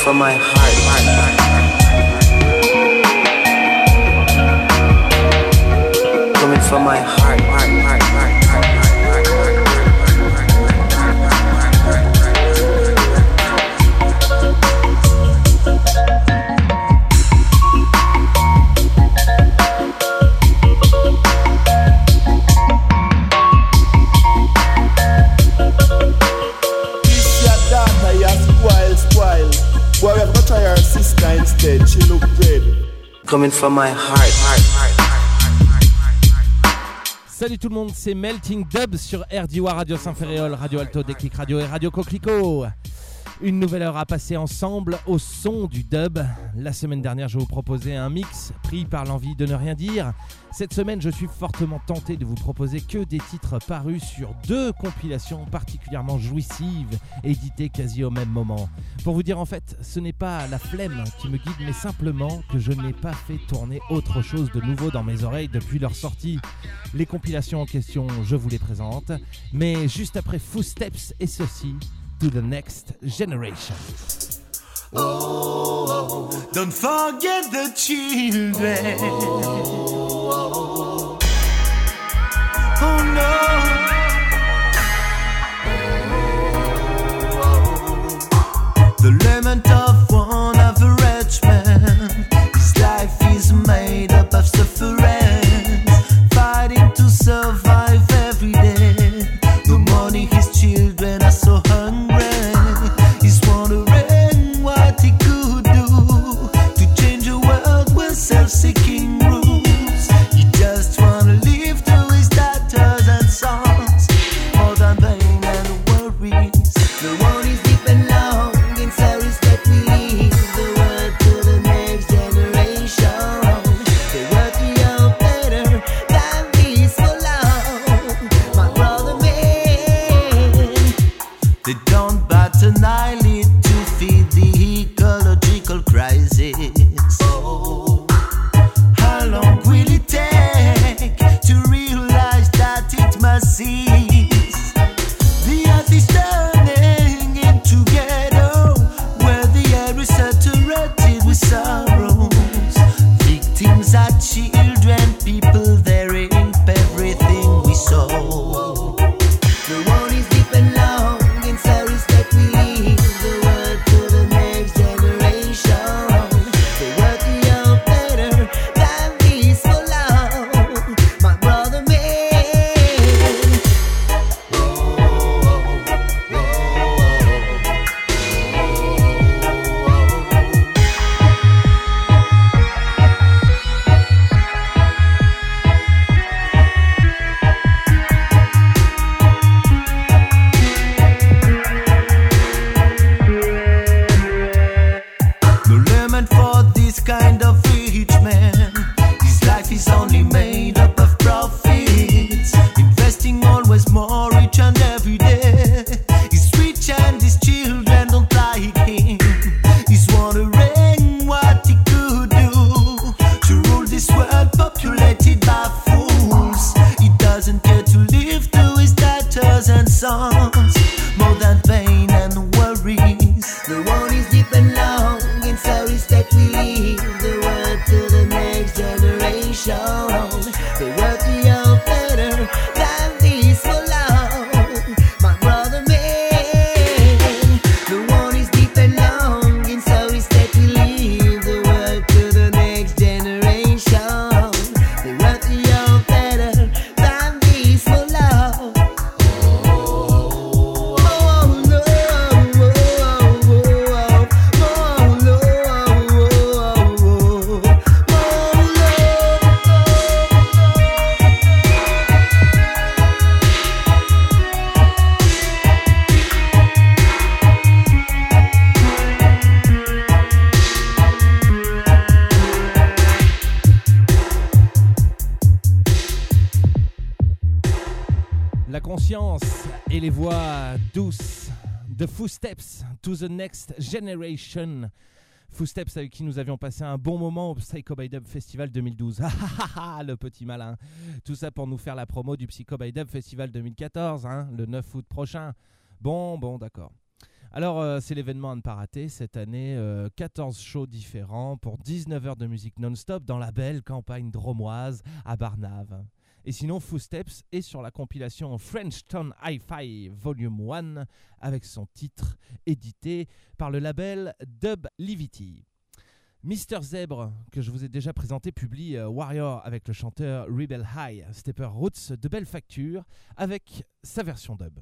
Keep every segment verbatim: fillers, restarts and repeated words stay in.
from my heart. Coming from my heart, heart, heart, heart, heart, heart, heart, Whatever try her sister instead, she look good. Coming from my heart, heart, heart. Salut tout le monde, c'est Melting Dub sur R D W A Radio Saint-Ferréol, Radio Alto, Déclic Radio et Radio Coquelicot. Une nouvelle heure à passer ensemble au son du dub. La semaine dernière, je vous proposais un mix pris par l'envie de ne rien dire. Cette semaine, je suis fortement tenté de vous proposer que des titres parus sur deux compilations particulièrement jouissives, éditées quasi au même moment. Pour vous dire en fait, ce n'est pas la flemme qui me guide, mais simplement que je n'ai pas fait tourner autre chose de nouveau dans mes oreilles depuis leur sortie. Les compilations en question, je vous les présente, mais juste après Footsteps et ceci, To the Next Generation. Oh, oh, don't forget the children. Oh, oh no. The lament of one average man. His life is made up of sufferance, fighting to survive every day. No money, his children are so hungry. He's wondering what he could do to change a world with self-seeking rules. He just wanna live to his daughters and sons, more than pain and worries. The one is deep and long in service that we leave the world to the next generation. They work out better than this for long, my brother man. They don't bat an eyelid to feed the ecological crisis. Oh, how long will it take to realize that it must cease? The earth is turning into ghetto, where the air is saturated with sorrows. Victims are children, people they rape everything we sow. The one is deep and long in service that we leave the world to the next generation. They work out better than this for long, my brother man. Oh, oh, oh, no limit for this kind of rich man. His life is only made up of profits, investing always more each and every day. He's rich and his children don't like him. He's wondering what he could do to rule this world populated by fools. He doesn't care to live to his daughters and sons, more than pain and worries. The one is deep and long in service that we leave the world to the next generation. They work out better than this for long, my brother man. The one is deep and long in service that we leave the world to the next generation. They work out better than this for long. Oh, no, oh, no, oh, no, oh, no. La conscience et les voix douces de Footsteps to the Next Generation. Footsteps avec qui nous avions passé un bon moment au Psycho by Dub Festival deux mille douze. Le petit malin. Tout ça pour nous faire la promo du Psycho by Dub Festival deux mille quatorze, hein, le neuf août prochain. Bon, bon, d'accord. Alors, euh, c'est l'événement à ne pas rater cette année. Euh, quatorze shows différents pour dix-neuf heures de musique non-stop dans la belle campagne dromoise à Barnave. Et sinon, Footsteps est sur la compilation French Town Hi-Fi Volume un avec son titre édité par le label Dub Livity. Mister Zèbre, que je vous ai déjà présenté, publie euh, Warrior avec le chanteur Rebel High, Stepper Roots de belle facture avec sa version dub.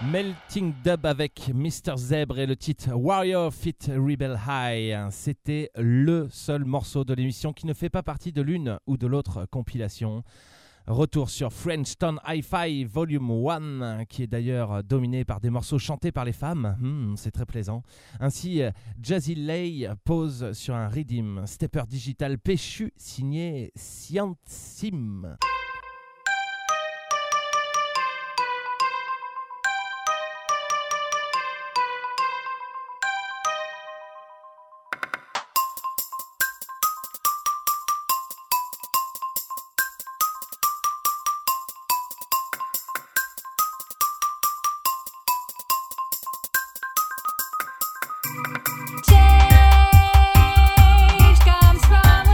Melting Dub avec mister Zèbre et le titre Warrior Fit Rebel High. C'était le seul morceau de l'émission qui ne fait pas partie de l'une ou de l'autre compilation. Retour sur French Town Hi-Fi Volume un, qui est d'ailleurs dominé par des morceaux chantés par les femmes. Mmh, c'est très plaisant. Ainsi, Jazzy Lay pose sur un Rhythm Stepper Digital péchu signé Scientim. Change comes from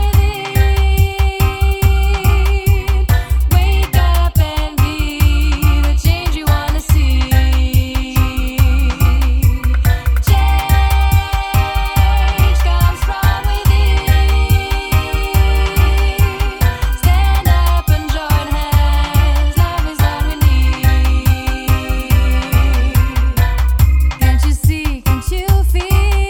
within. Wake up and be the change you wanna see. Change comes from within. Stand up and join hands. Love is all we need. Can't you see? Can't you feel?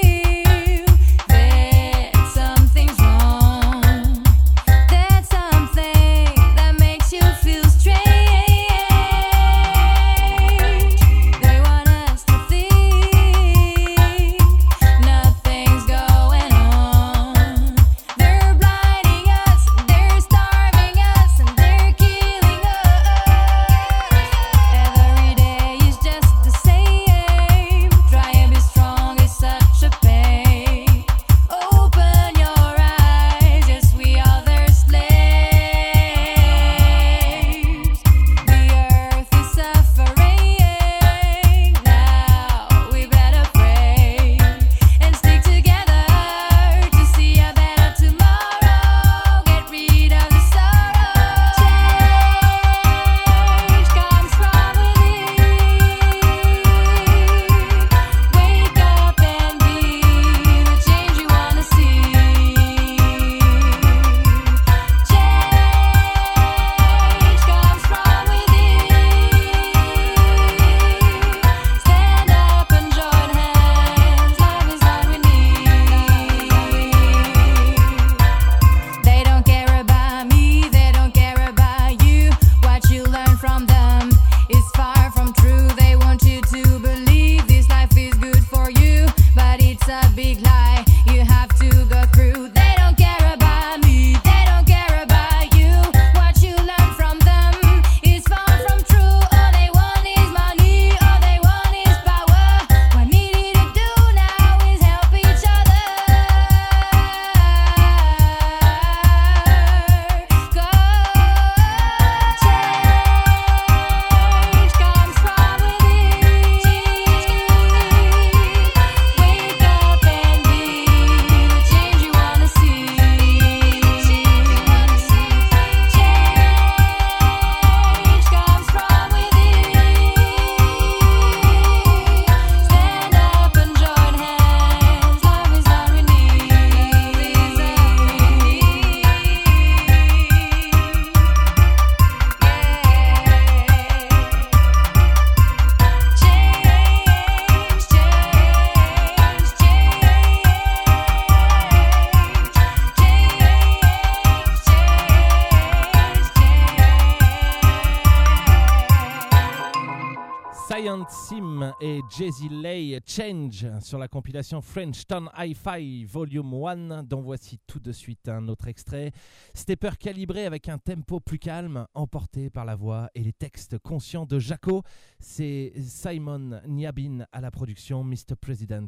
Sim et Jazzy Lay Change sur la compilation French Town Hi-Fi Volume un, dont voici tout de suite un autre extrait. Stepper calibré avec un tempo plus calme, emporté par la voix et les textes conscients de Jaco. C'est Simon Niabin à la production, mister President.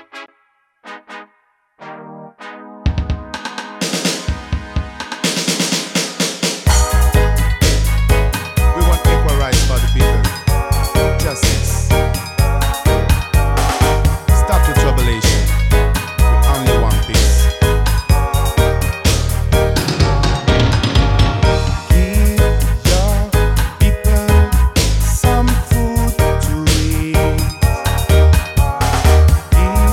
We want equal rights for the people. Justice. Stop the troublation with only one piece. Give your people some food to eat. Give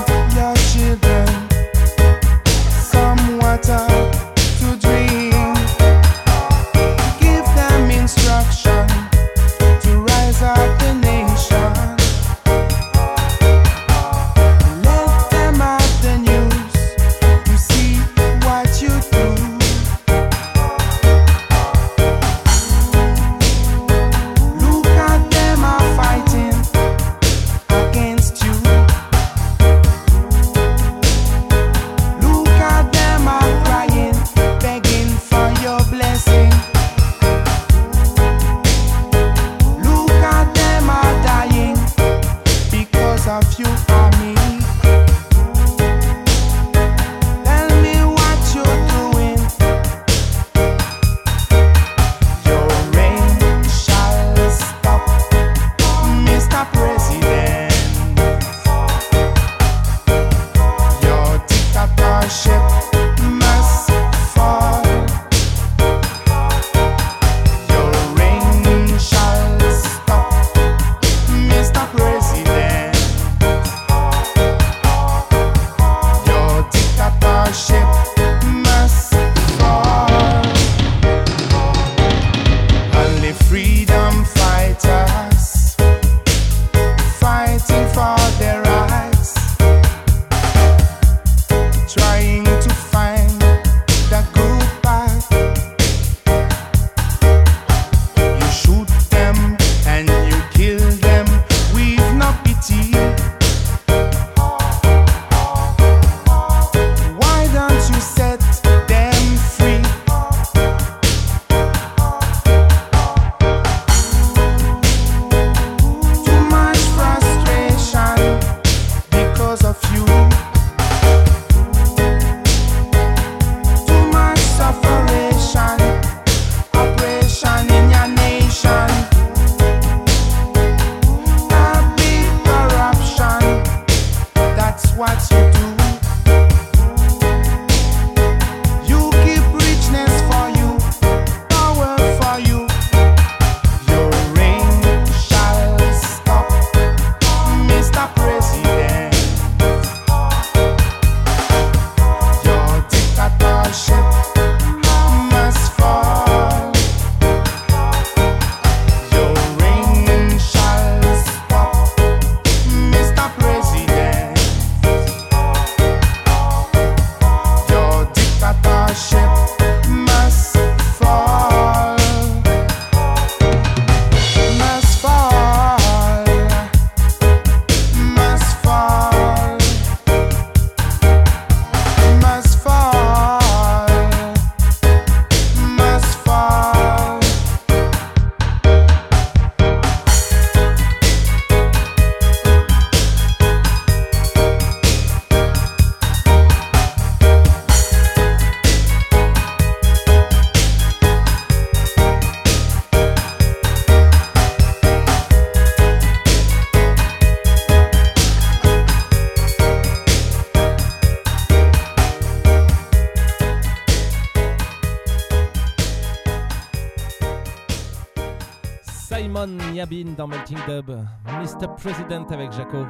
Sabine dans Melting Dub, mister President avec Jaco.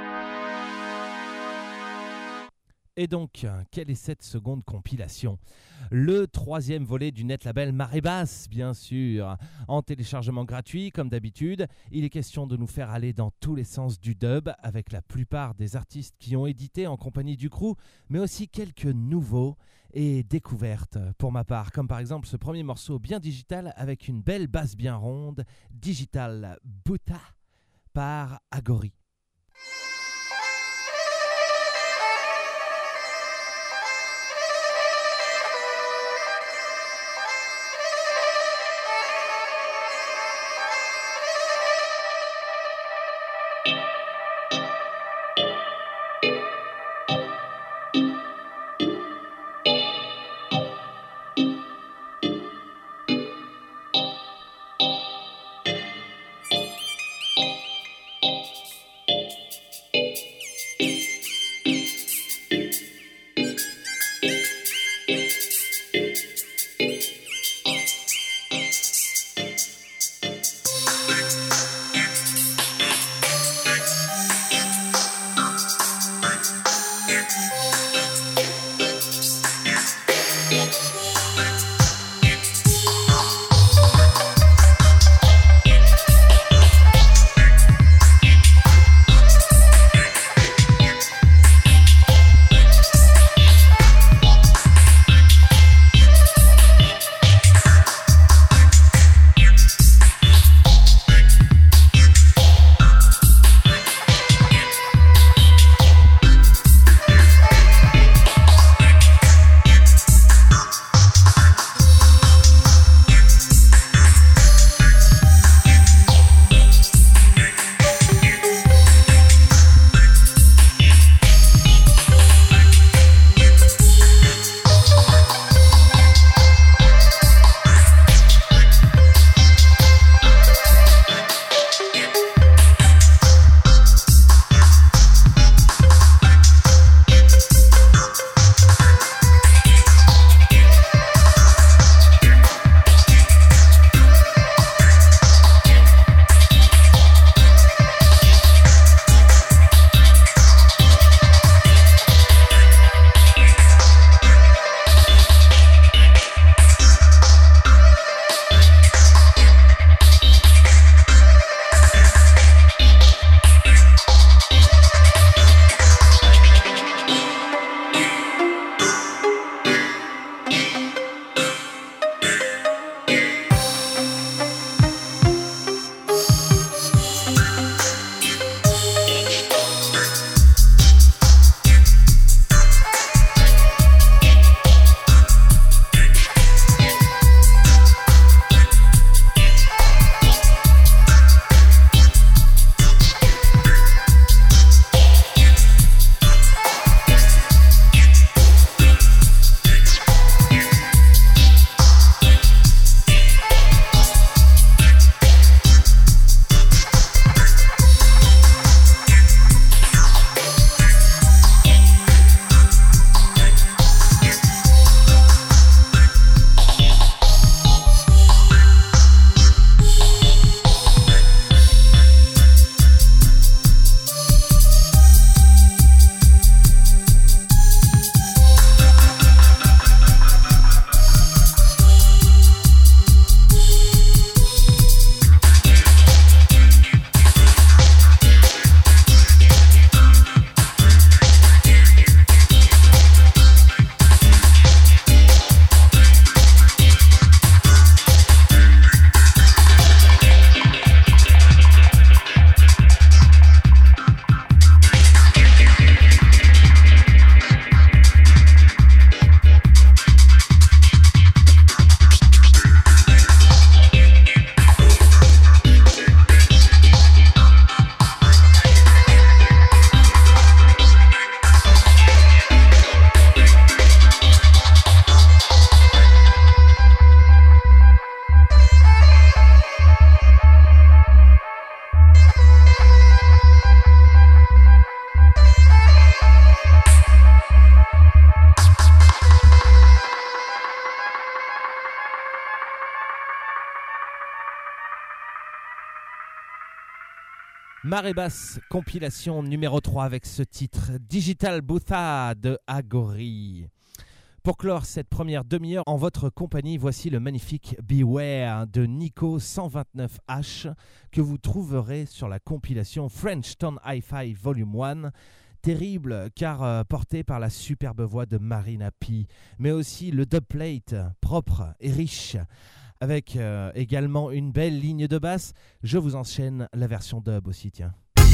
Et donc, quelle est cette seconde compilation ? Le troisième volet du net label Marée Basse, bien sûr. En téléchargement gratuit, comme d'habitude, il est question de nous faire aller dans tous les sens du dub, avec la plupart des artistes qui ont édité en compagnie du crew, mais aussi quelques nouveaux et découvertes pour ma part, comme par exemple ce premier morceau bien digital avec une belle basse bien ronde, Digital Buta par Agori. Marée Basse, compilation numéro trois avec ce titre Digital Boutha de Agori. Pour clore cette première demi-heure en votre compagnie, voici le magnifique Beware de Nico cent vingt-neuf H que vous trouverez sur la compilation French Town Hi-Fi Volume un. Terrible car euh, porté par la superbe voix de Marina P, mais aussi le dubplate propre et riche. Avec euh, également une belle ligne de basse, je vous enchaîne la version dub aussi, tiens.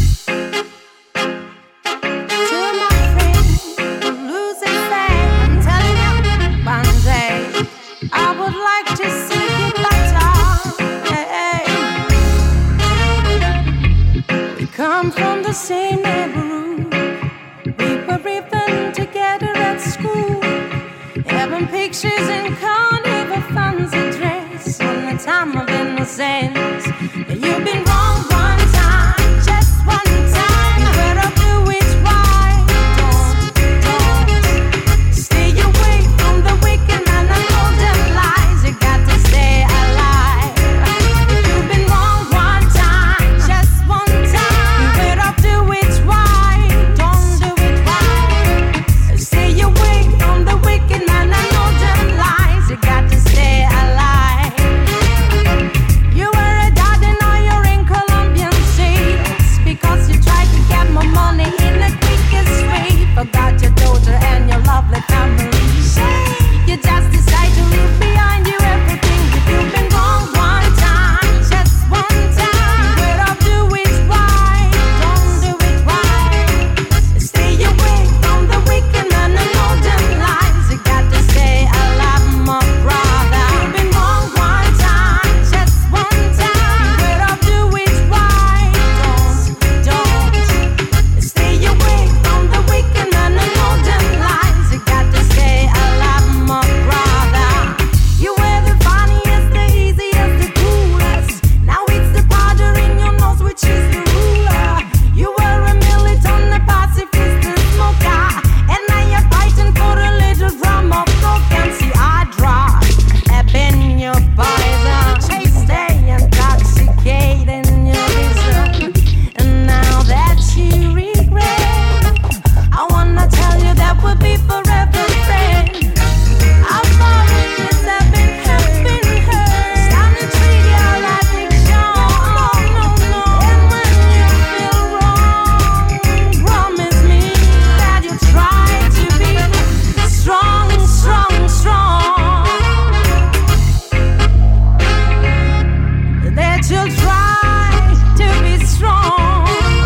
I would like to see you better. Hey. We come from the same neighborhood. We were even together at school. Having pictures in carnival fancy dress on the time of innocence. You've been wrong one time, just one time. But I'll do it right. Don't, don't stay away from the wicked man and all them lies. You got to stay alive. If you've been wrong one time, just one time. But I'll do it right. Don't do it right. Stay away from the wicked man and all them lies. You got to stay alive. You were a dad and now you're in Colombian streets because you tried to get more money in the quickest way. Forgot your daughter and your lovely family. You just decide to leave behind you everything. If you've been wrong one time, just one time. But I'll do it right. Don't do it right. Stay away from the wicked man and all them lies. You got to stay alive, my brother. You've been wrong one time, just one time. But I'll do it right. Don't, don't stay away from the wicked man and all them lies. You got to stay alive, my brother. You were the funniest, the easiest, the coolest. Now it's the powder in your nose which is the ruler. You were a militant, a pacifist, a smoker. And now you're fighting for a little drum of coke. And see I drop up in your poison. Chase stay intoxicating your vision. And now that you regret, I wanna tell you that we'll be forever friends. Our promises have been have been heard. Stand and treat your addiction. No, no, no. And when you feel wrong, promise me that you'll try to be strong, strong, strong. That you'll try to be strong.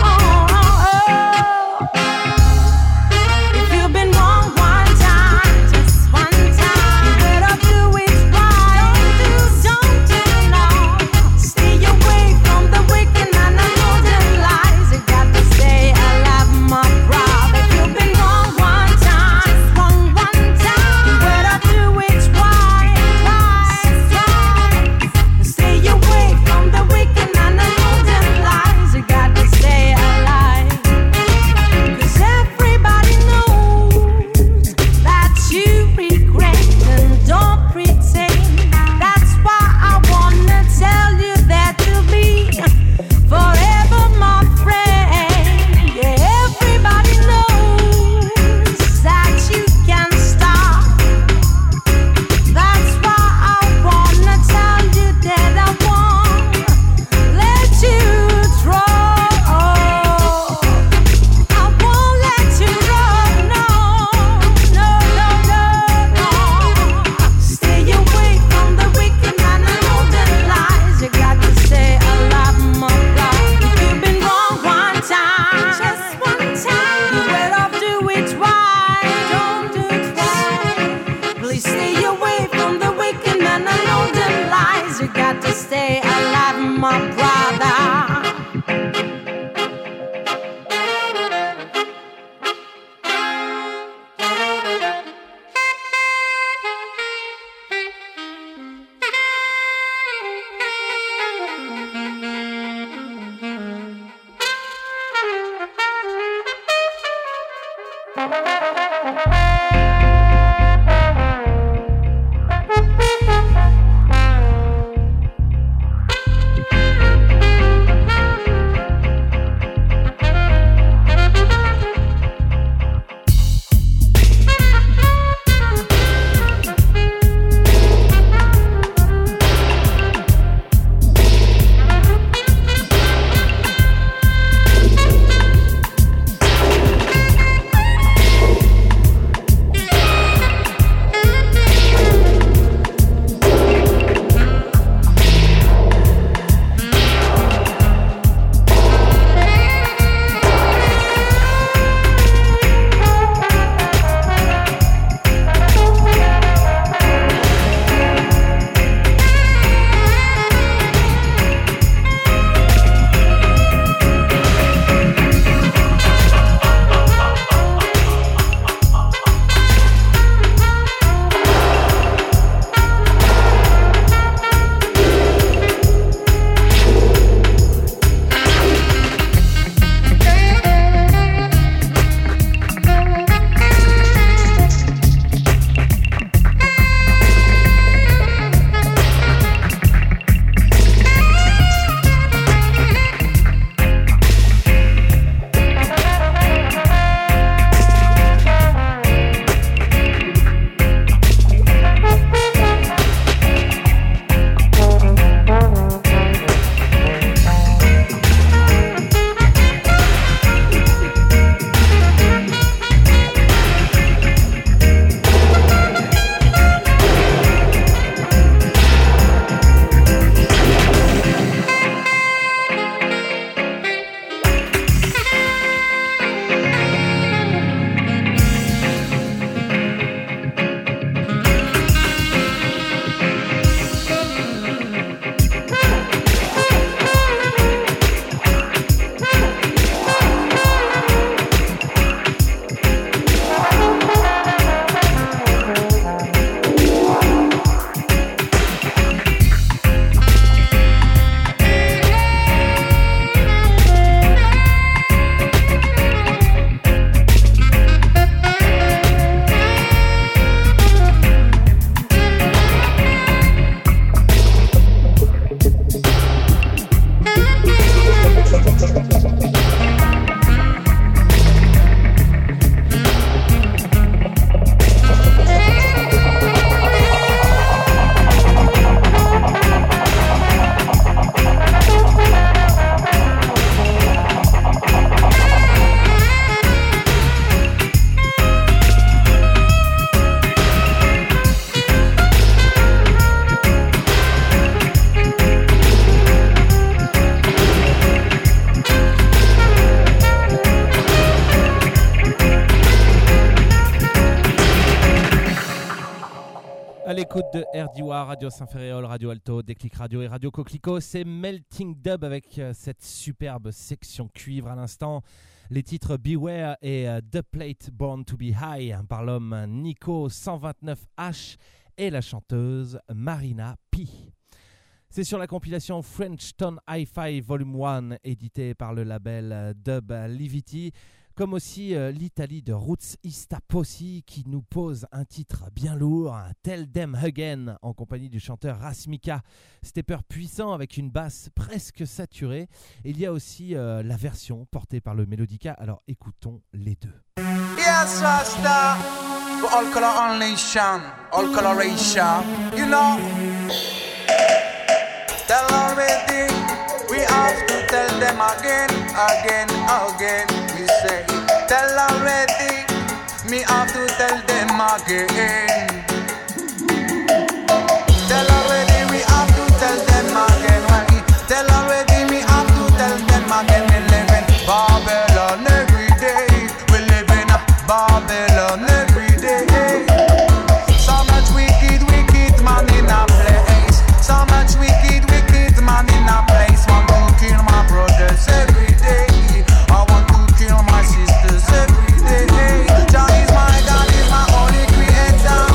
If you've been wrong one time, just one time, but I'll do it right. Don't do, don't do no. Stay away from the wicked man and all them lies. You got to stay alive, my brother. If you've been wrong one time, just one, one time, but I'll do it right, right, right. Stay away from the wicked man and all them lies. You got to stay alive. 'Cause everybody knows that you regret and don't pretend. That's why I wanna tell you that you'll be forever my friend. Yeah, everybody knows that you can stop. That's why I wanna tell you that I won't let you draw. I won't let you run, no, no, no, no, no. Stay away from the wicked man and all them lies. You got to stay alive, my brother. If you've been wrong one time, just one time, you better do it right. Don't do it right. Please stay away from the wicked man and all them lies. You got to stay alive, my brother. l'écoute de R D W, Radio Saint-Ferréol, Radio Alto, Déclic Radio et Radio Coquelicot. C'est Melting Dub avec euh, cette superbe section cuivre à l'instant. Les titres Beware et euh, The Plate Born to Be High par l'homme Nico cent vingt-neuf H et la chanteuse Marina P. C'est sur la compilation French Tone Hi-Fi Volume un, édité par le label euh, Dub Livity. Comme aussi euh, l'Italie de Roots Istaposi qui nous pose un titre bien lourd, Tell Them Again, en compagnie du chanteur Rasmika, stepper puissant avec une basse presque saturée. Il y a aussi euh, la version portée par le Melodica, alors écoutons les deux. Yes, Rasta, for all color, all nation, all coloration, you know. Tell already, we have to tell them again, again, again. We say, tell already, me have to tell them again. Tell already, we have to tell them again. Well, tell already, me have to tell them again. We live in Babylon every day. We live in Babylon every day. So much wicked, wicked man in a place. So much wicked, wicked man in a place. Want to kill my brothers every day. I want to kill my sisters every day. Jah is my God, is my only creator.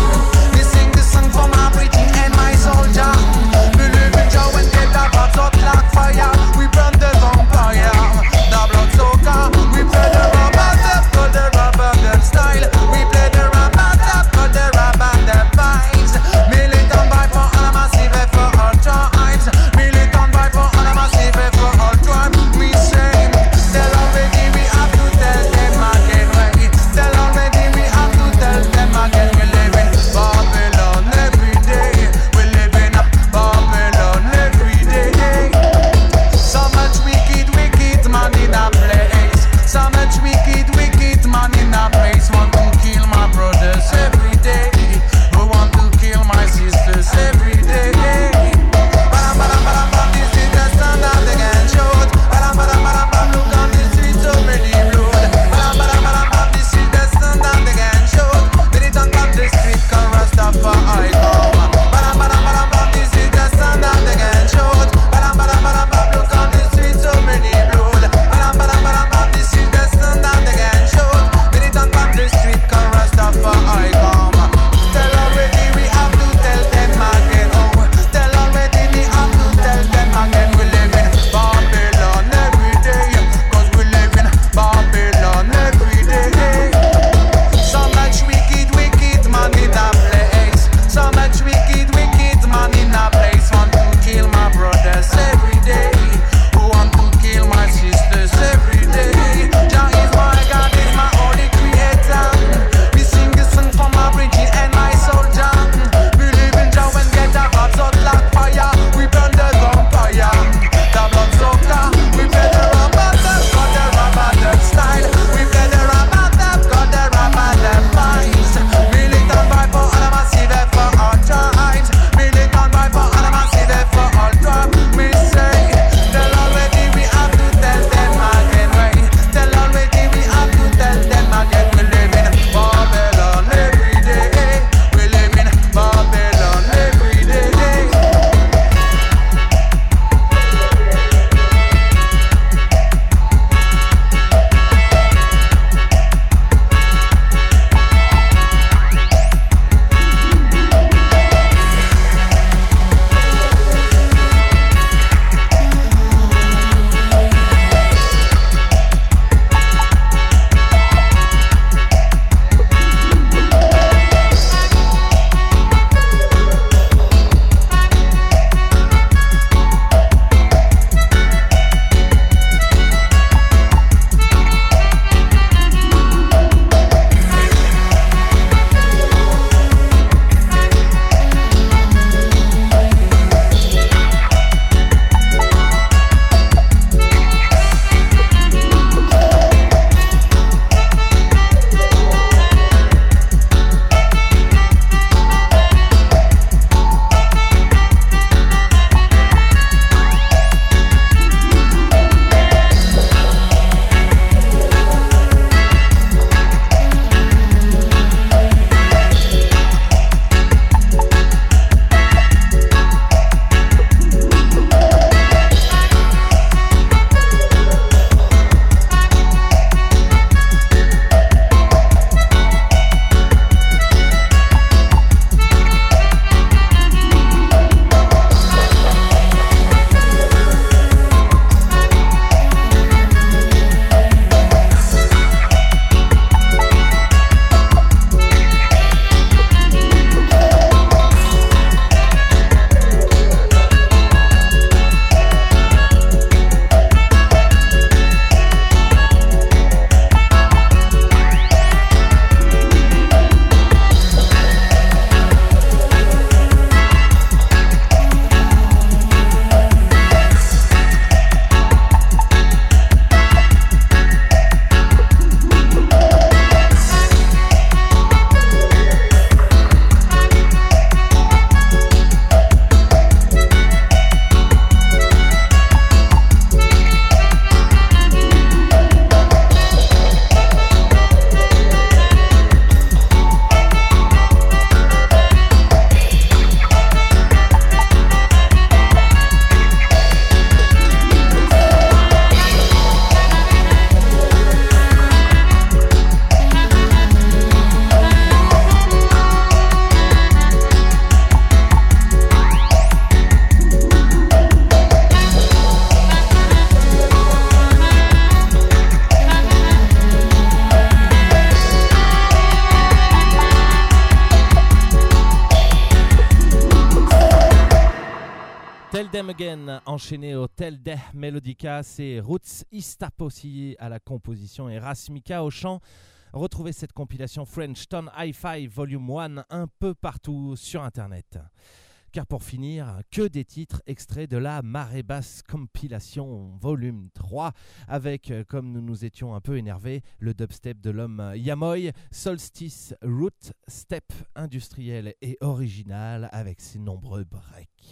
Come Again, enchaîné au Tel Deh Melodica, c'est Roots Istaposi à la composition et Rasmika au chant. Retrouvez cette compilation French Tone Hi-Fi Volume un un peu partout sur internet. Car pour finir, que des titres extraits de la Marée Basse Compilation Volume trois avec, comme nous nous étions un peu énervés, le dubstep de l'homme Yamoy, Solstice Root, step industriel et original avec ses nombreux breaks.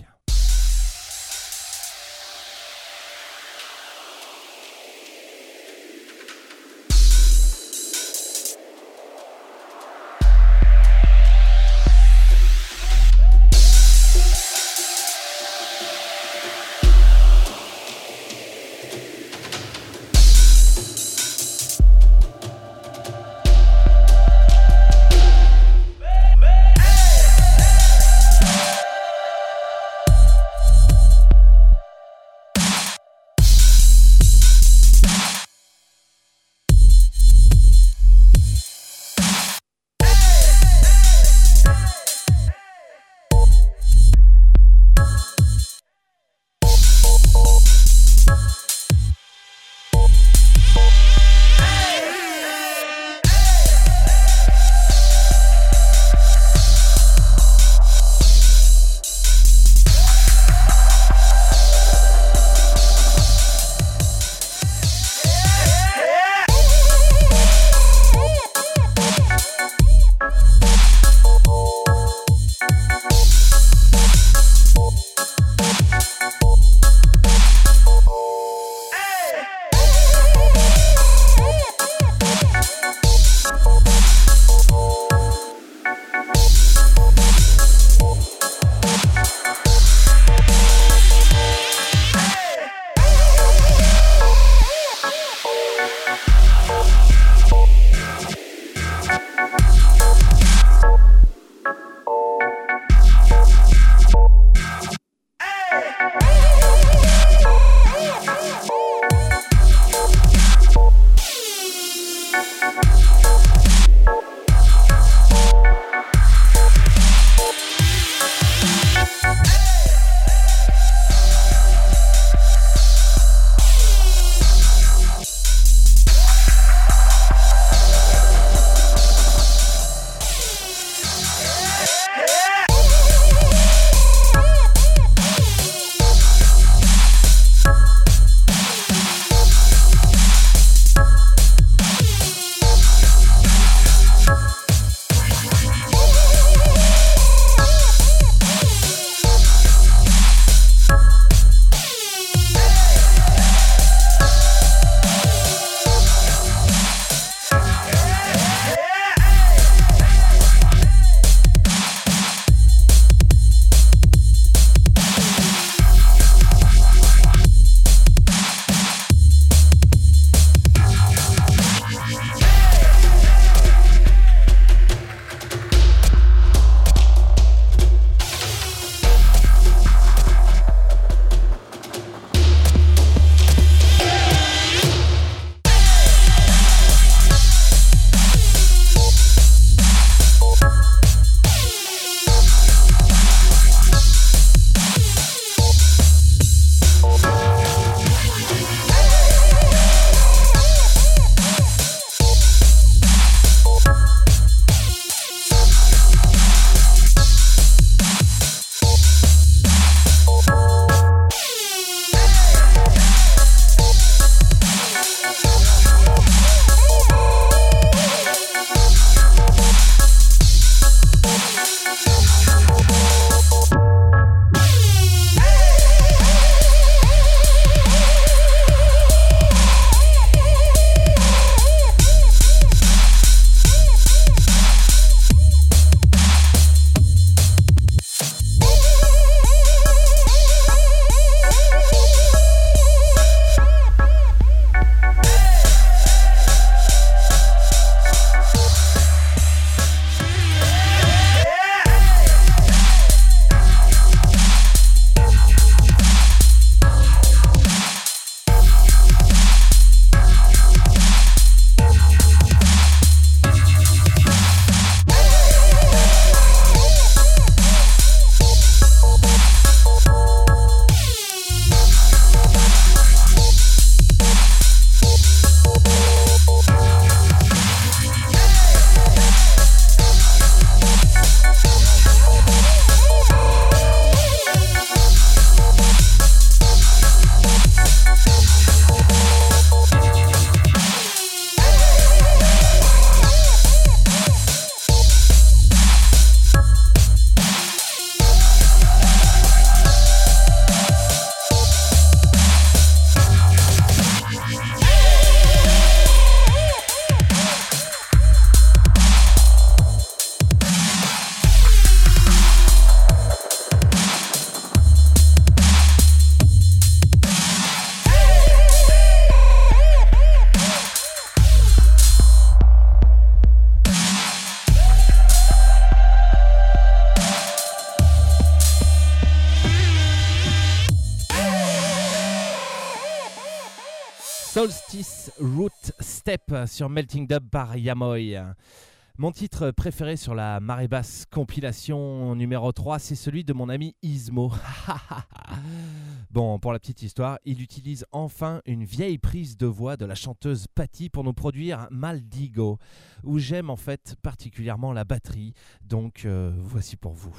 Solstice Root Step sur Melting Dub par Yamoy. Mon titre préféré sur la marée basse compilation numéro trois, c'est celui de mon ami Ismo. Bon, pour la petite histoire, il utilise enfin une vieille prise de voix de la chanteuse Patty pour nous produire Maldigo, où j'aime en fait particulièrement la batterie, donc euh, voici pour vous.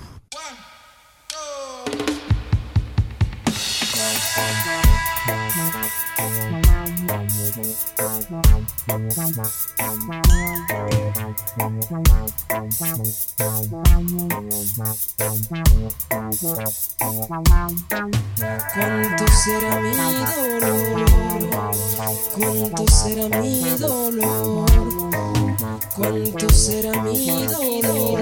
Cuánto será mi dolor, cuánto será mi dolor, cuánto será mi dolor.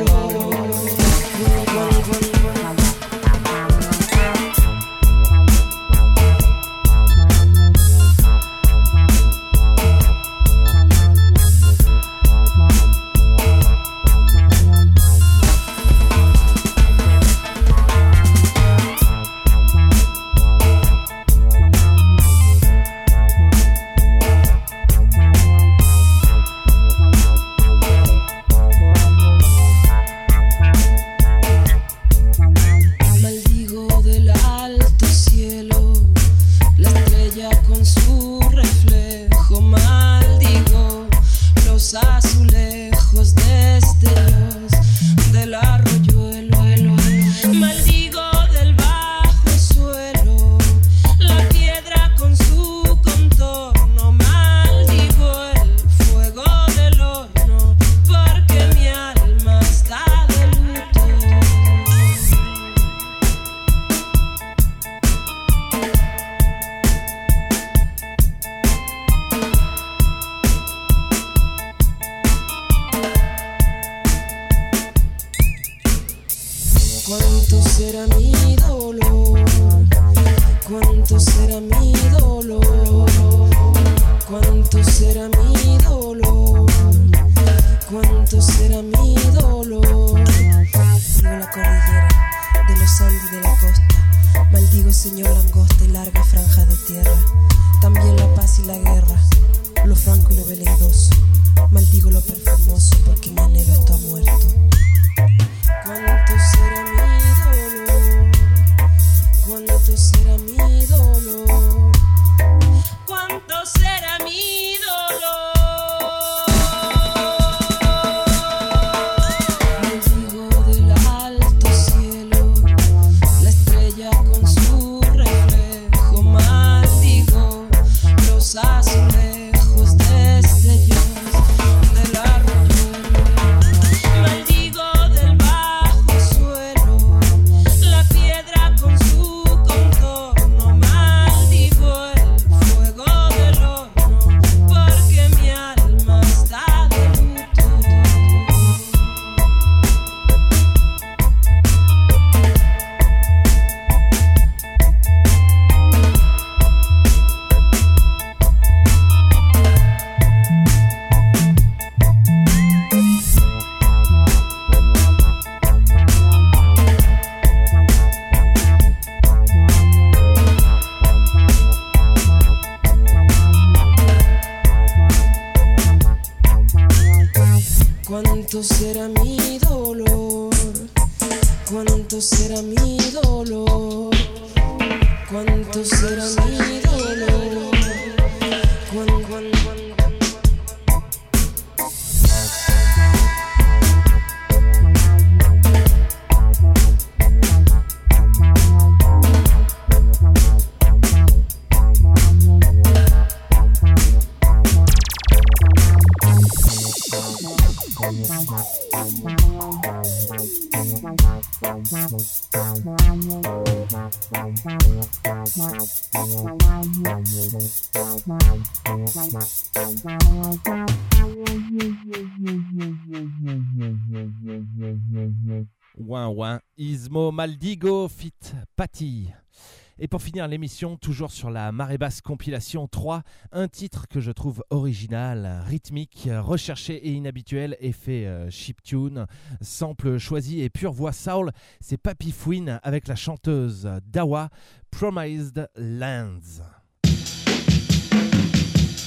Cuánto será mi dolor, cuánto será mi dolor, cuánto será mi dolor, cuánto será mi dolor. Maldigo la cordillera de los Andes y de la costa, maldigo señor langosta y larga franja de tierra, también la paz y la guerra, lo franco y lo veleidoso, maldigo lo perfumoso porque mi anhelo está muerto. Cuánto será mi dolor, cuánto será mi dolor, cuánto será mi dolor. Maldigo del alto cielo, la estrella con su reflejo, maldigo los azulejos destellos del arroyo, maldigo del bajo suelo, la piedra con su contorno, maldigo el fuego del horno, porque mi alma está de luto. Cuánto será mi dolor, cuánto será mi dolor, cuánto será mi dolor, cuán, cuán, cuán. Ouin ouin, Ismo Maldigo fit Patty. Et pour finir l'émission, toujours sur la marée basse compilation trois, un titre que je trouve original, rythmique, recherché et inhabituel, effet euh, chiptune, sample choisi et pure voix soul, c'est Papy Fouine avec la chanteuse Dawa, Promised Lands.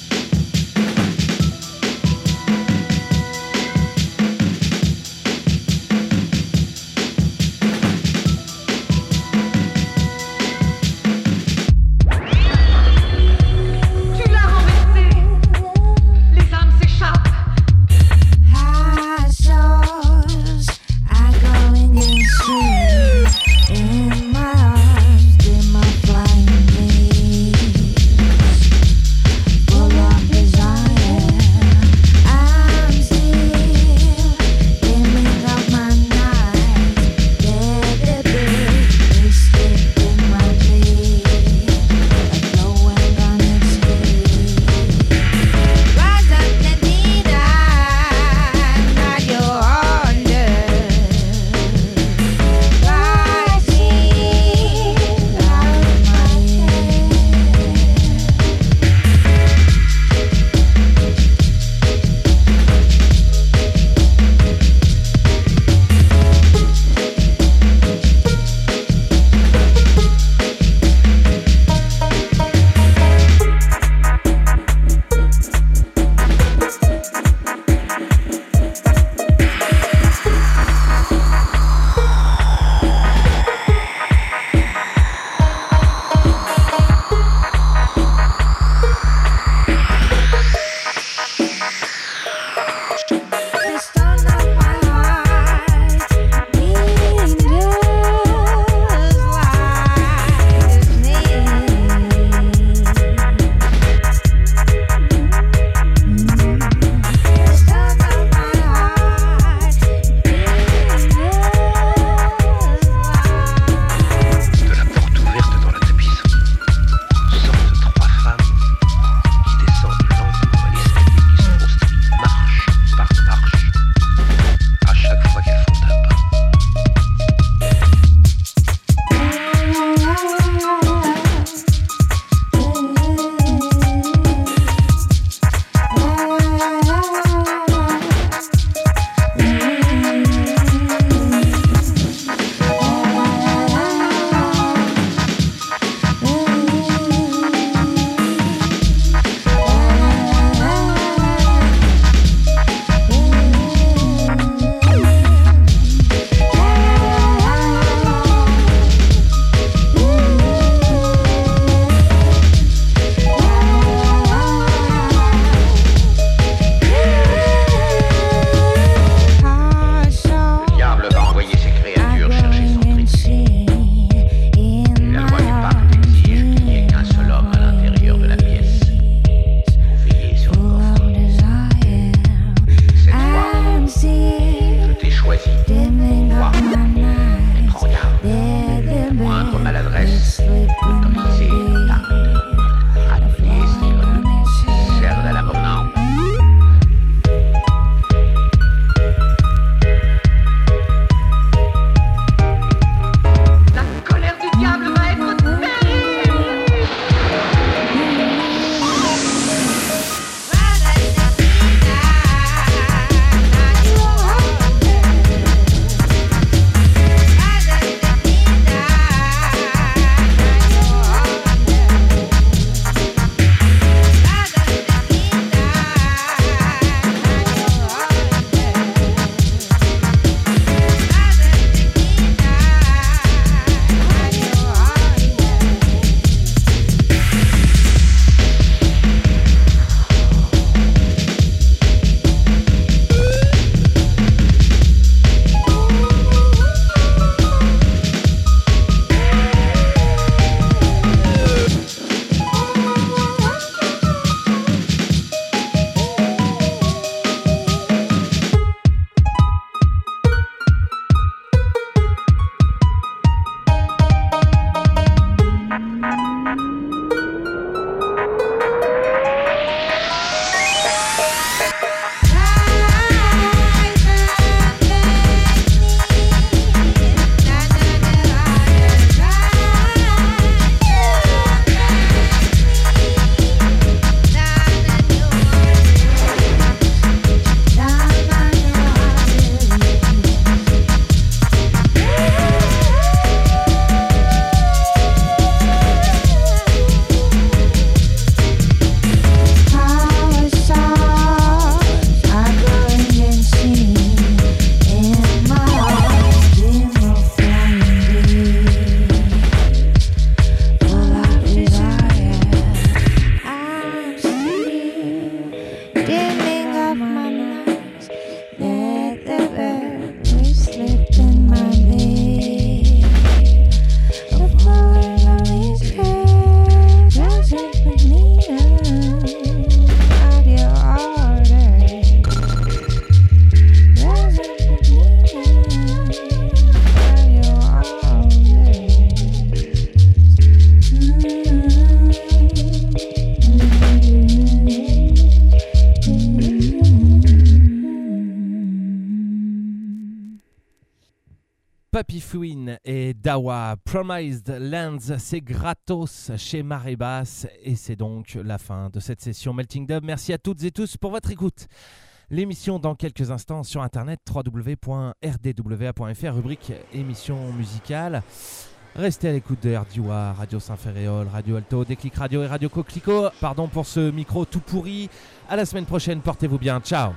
Papy Fouine et Dawa, Promised Lands, c'est gratos chez Marée Basse et c'est donc la fin de cette session Melting Dub. Merci à toutes et tous pour votre écoute. L'émission dans quelques instants sur internet w w w point r d w a point f r, rubrique émission musicale. Restez à l'écoute de R D W A, Radio Saint-Ferréol, Radio Alto, Déclic Radio et Radio Coquelicot. Pardon pour ce micro tout pourri. À la semaine prochaine, portez-vous bien. Ciao.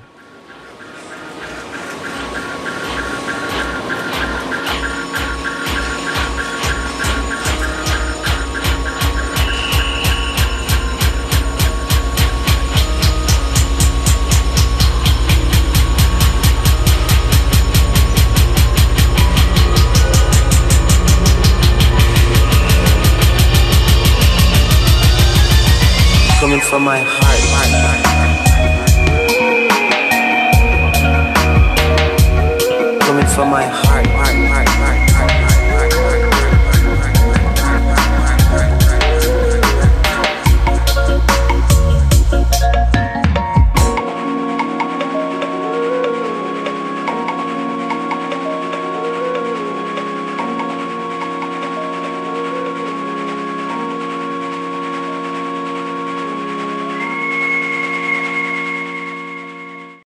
Coming from my heart, heart, heart.